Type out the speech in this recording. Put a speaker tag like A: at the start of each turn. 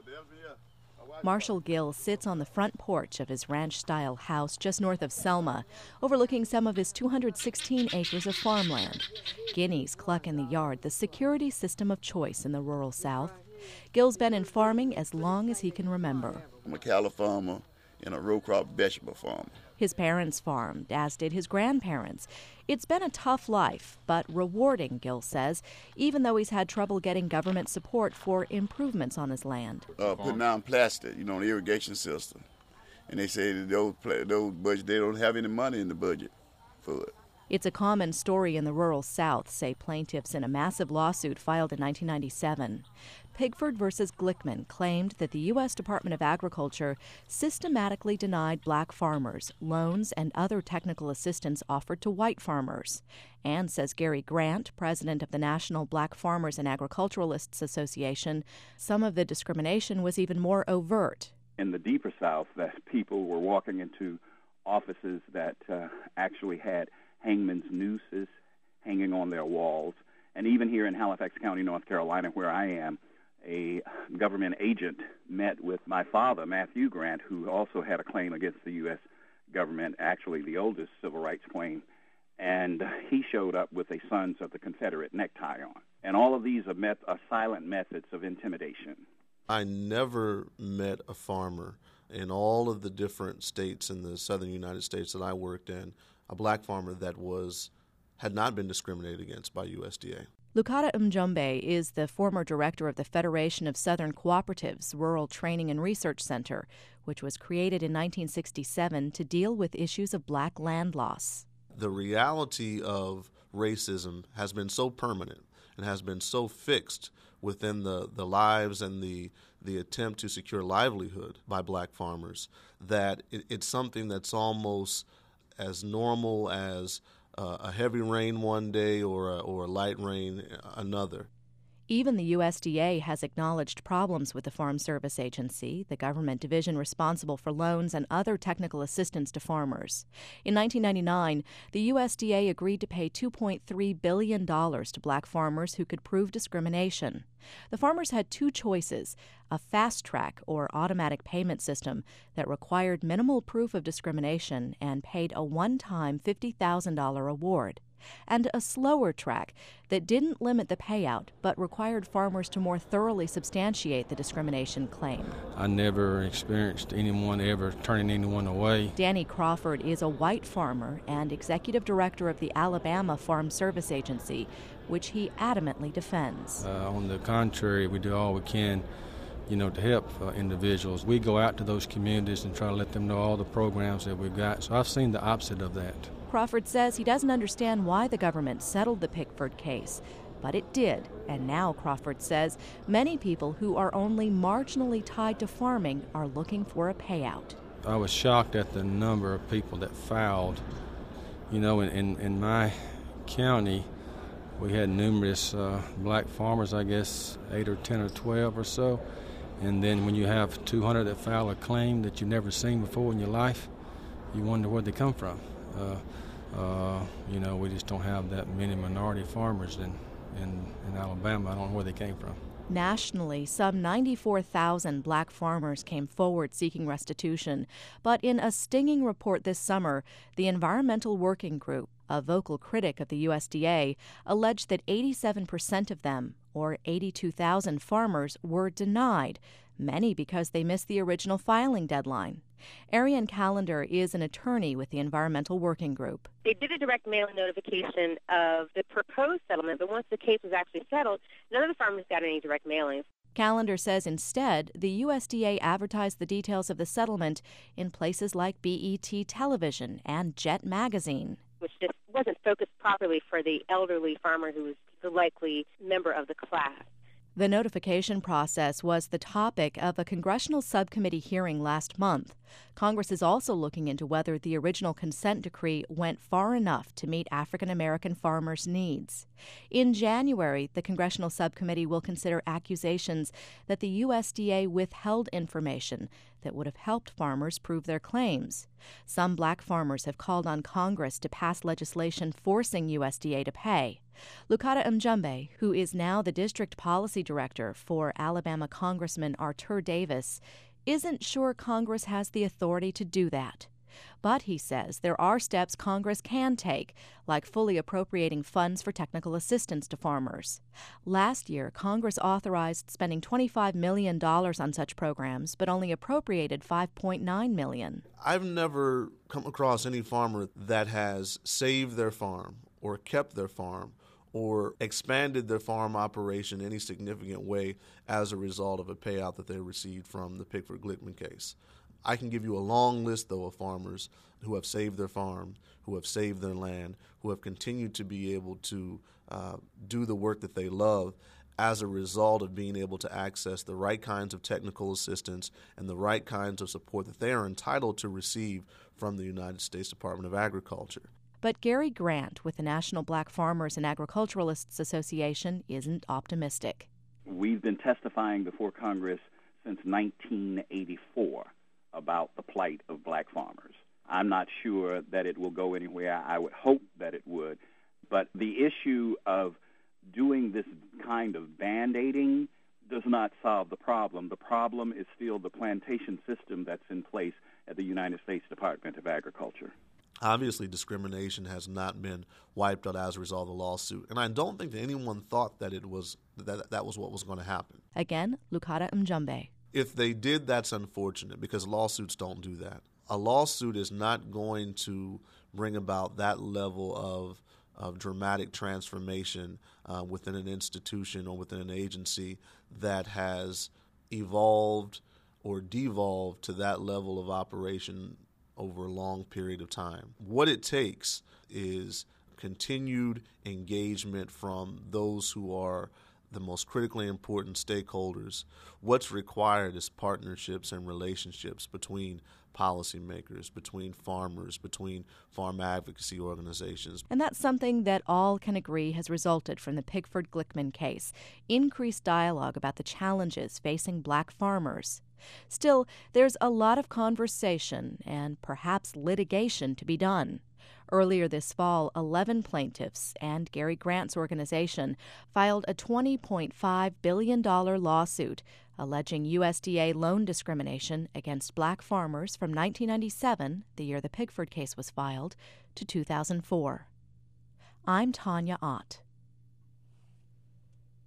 A: Marshall Gill sits on the front porch of his ranch-style house just north of Selma, overlooking some of his 216 acres of farmland. Guineas cluck in the yard, the security system of choice in the rural South. Gill's been in farming as long as he can remember.
B: I'm a cattle farmer and a row crop vegetable farmer.
A: His parents farmed, as did his grandparents. It's been a tough life, but rewarding, Gill says, even though he's had trouble getting government support for improvements on his land.
B: Putting down plastic, the irrigation system. And they say that those budgets, they don't have any money in the budget for it.
A: It's a common story in the rural South, say plaintiffs in a massive lawsuit filed in 1997. Pigford versus Glickman claimed that the U.S. Department of Agriculture systematically denied black farmers loans and other technical assistance offered to white farmers. And, says Gary Grant, president of the National Black Farmers and Agriculturalists Association, some of the discrimination was even more overt.
C: In the deeper South, that people were walking into offices that actually had hangman's nooses hanging on their walls. And even here in Halifax County, North Carolina, where I am, a government agent met with my father, Matthew Grant, who also had a claim against the U.S. government, actually the oldest civil rights claim. And he showed up with a Sons of the Confederate necktie on. And all of these are silent methods of intimidation.
D: I never met a farmer in all of the different states in the southern United States that I worked in, a black farmer that had not been discriminated against by USDA.
A: Lukata Mjombe is the former director of the Federation of Southern Cooperatives Rural Training and Research Center, which was created in 1967 to deal with issues of black land loss.
D: The reality of racism has been so permanent and has been so fixed within the lives and the attempt to secure livelihood by black farmers that it's something that's almost as normal as a heavy rain one day or a light rain another.
A: Even the USDA has acknowledged problems with the Farm Service Agency, the government division responsible for loans and other technical assistance to farmers. In 1999, the USDA agreed to pay $2.3 billion to black farmers who could prove discrimination. The farmers had two choices: a fast-track or automatic payment system that required minimal proof of discrimination and paid a one-time $50,000 award, and a slower track that didn't limit the payout but required farmers to more thoroughly substantiate the discrimination claim.
E: I never experienced anyone ever turning anyone away.
A: Danny Crawford is a white farmer and executive director of the Alabama Farm Service Agency, which he adamantly defends.
E: On the contrary, we do all we can to help individuals. We go out to those communities and try to let them know all the programs that we've got. So I've seen the opposite of that.
A: Crawford says he doesn't understand why the government settled the Pickford case, but it did. And now, Crawford says, many people who are only marginally tied to farming are looking for a payout.
E: I was shocked at the number of people that filed. In my county, we had numerous black farmers, I guess 8 or 10 or 12 or so. And then when you have 200 that file a claim that you've never seen before in your life, you wonder where they come from. We just don't have that many minority farmers in Alabama. I don't know where they came from.
A: Nationally, some 94,000 black farmers came forward seeking restitution. But in a stinging report this summer, the Environmental Working Group, a vocal critic of the USDA, alleged that 87% of them, or 82,000 farmers, were denied, many because they missed the original filing deadline. Ariane Callender is an attorney with the Environmental Working Group.
F: They did a direct mailing notification of the proposed settlement, but once the case was actually settled, none of the farmers got any direct mailings.
A: Callender says instead, the USDA advertised the details of the settlement in places like BET Television and Jet Magazine,
F: which just wasn't focused properly for the elderly farmer who was the likely member of the class.
A: The notification process was the topic of a congressional subcommittee hearing last month. Congress is also looking into whether the original consent decree went far enough to meet African American farmers' needs. In January, the Congressional Subcommittee will consider accusations that the USDA withheld information that would have helped farmers prove their claims. Some black farmers have called on Congress to pass legislation forcing USDA to pay. Lukata Mjumbe, who is now the district policy director for Alabama Congressman Artur Davis, isn't sure Congress has the authority to do that. But he says there are steps Congress can take, like fully appropriating funds for technical assistance to farmers. Last year, Congress authorized spending $25 million on such programs, but only appropriated $5.9 million.
D: I've never come across any farmer that has saved their farm or kept their farm or expanded their farm operation in any significant way as a result of a payout that they received from the Pickford-Glickman case. I can give you a long list, though, of farmers who have saved their farm, who have saved their land, who have continued to be able to do the work that they love as a result of being able to access the right kinds of technical assistance and the right kinds of support that they are entitled to receive from the United States Department of Agriculture.
A: But Gary Grant with the National Black Farmers and Agriculturalists Association isn't optimistic.
C: We've been testifying before Congress since 1984 about the plight of black farmers. I'm not sure that it will go anywhere. I would hope that it would. But the issue of doing this kind of band-aiding does not solve the problem. The problem is still the plantation system that's in place at the United States Department of Agriculture.
D: Obviously, discrimination has not been wiped out as a result of the lawsuit, and I don't think that anyone thought that that was what was going to happen.
A: Again, Lukata Mjumbe.
D: If they did, that's unfortunate because lawsuits don't do that. A lawsuit is not going to bring about that level of dramatic transformation within an institution or within an agency that has evolved or devolved to that level of operation over a long period of time. What it takes is continued engagement from those who are the most critically important stakeholders. What's required is partnerships and relationships between policymakers, between farmers, between farm advocacy organizations.
A: And that's something that all can agree has resulted from the Pickford-Glickman case, increased dialogue about the challenges facing black farmers. Still, there's a lot of conversation and perhaps litigation to be done. Earlier this fall, 11 plaintiffs and Gary Grant's organization filed a $20.5 billion lawsuit alleging USDA loan discrimination against black farmers from 1997, the year the Pickford case was filed, to 2004. I'm Tanya Ott.